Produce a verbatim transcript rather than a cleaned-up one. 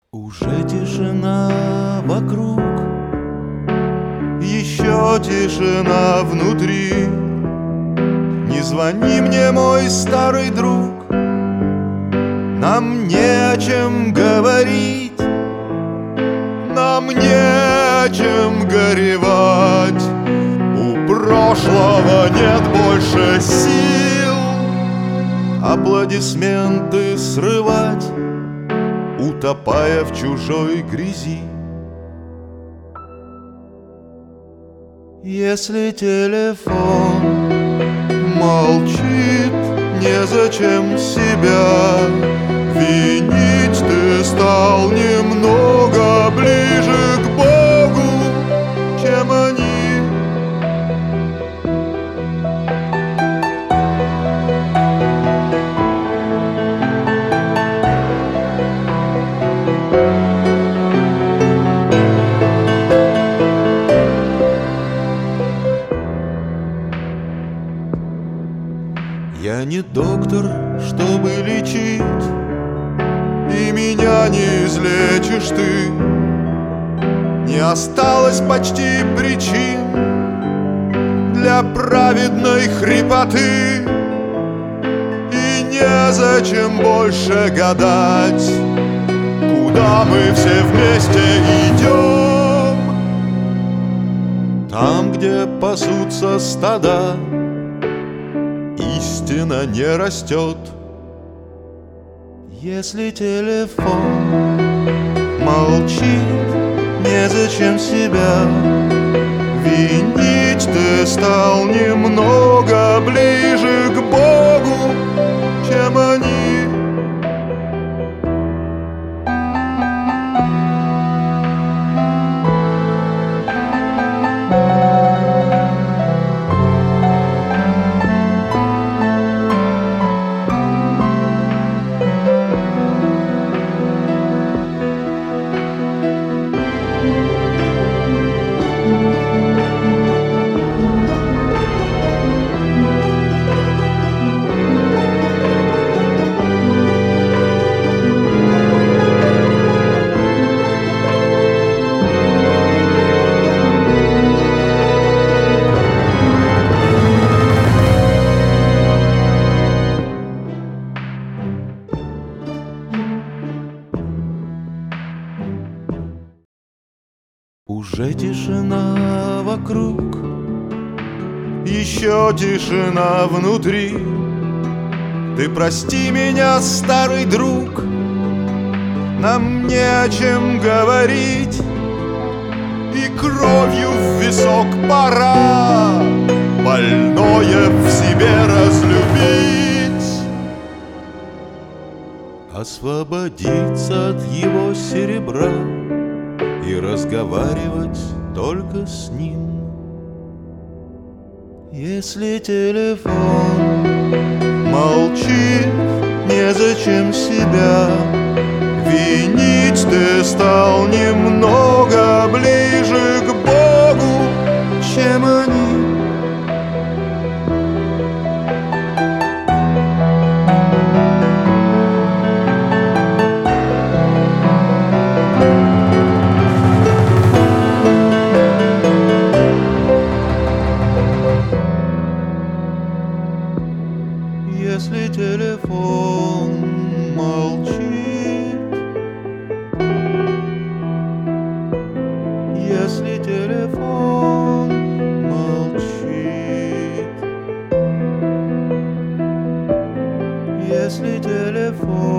Уже тишина вокруг, еще тишина внутри. Не звони мне, мой старый друг, нам не о чем говорить, нам не о чем горевать. У прошлого нет больше сил аплодисменты срывать, утопая в чужой грязи. Если телефон молчит, незачем себя винить. Ты стал немного ближе к Богу, чем они. Я не доктор, чтобы лечить, и меня не излечишь ты. Не осталось почти причин для праведной хрипоты, и незачем больше гадать, куда мы все вместе идем. Там, где пасутся стада, истина не растет. Если телефон молчит, незачем себя винить. Ты стал немного ближе к Богу, чем они. Уже тишина вокруг, еще тишина внутри. Ты прости меня, старый друг, нам не о чем говорить, и кровью в висок пора больное в себе разлюбить, освободиться от его серебра и разговаривать только с ним. Если телефон молчит, незачем себя винить. Ты стал немного ближе к Богу, чем они. Если телефон молчит, если телефон молчит, если телефон